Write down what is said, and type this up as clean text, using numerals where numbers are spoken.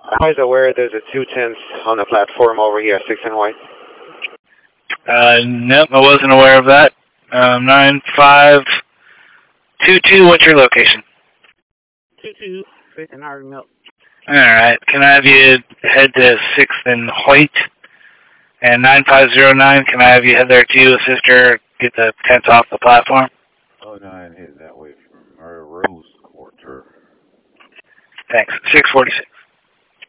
I was aware there's a 210 on the platform over here, 6 and white. Nope, I wasn't aware of that. 9522, what's your location? 22, 5th and Harvey Milk. Alright, can I have you head to 6th and Hoyt? And 9509, can I have you head there too, assist her, get the tents off the platform? Oh, no, I ain't heading that way from Rose Quarter. Thanks. 646.